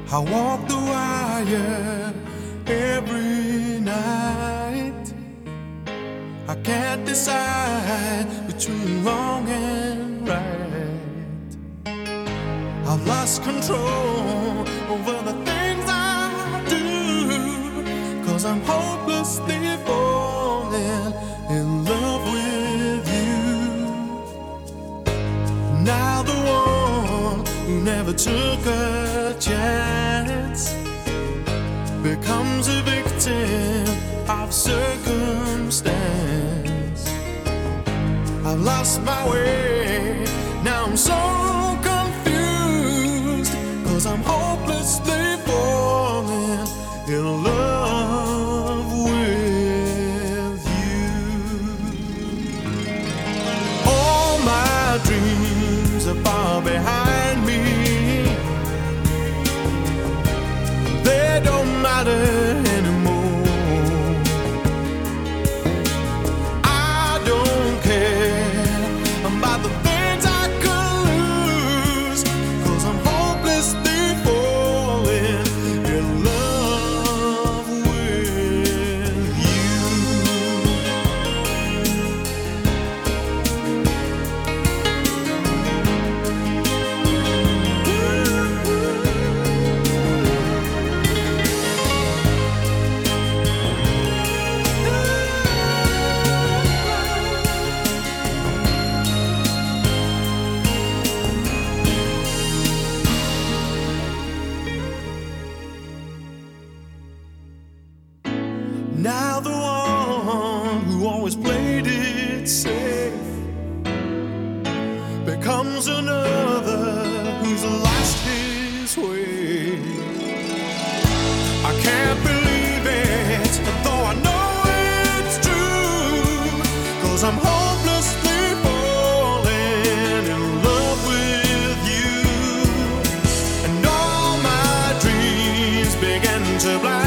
I walk the wire every night. I can't decide between wrong and right. I've lost control over the things I do, 'cause I'm hopelessly falling in love with you. Now the one who never took a chance becomes a victim of circumstance. I've lost my way, now I'm so confused, 'cause I'm hopelessly falling in love with you. All my dreams are far behind me. They don't matter anymore. I don't care about the things I could lose, 'cause I'm hopelessly falling in love with you. Now the one who always played it safe becomes another who's lost his way. I can't believe it, though I know it's true, 'cause I'm hopelessly falling in love with you. And all my dreams begin to blind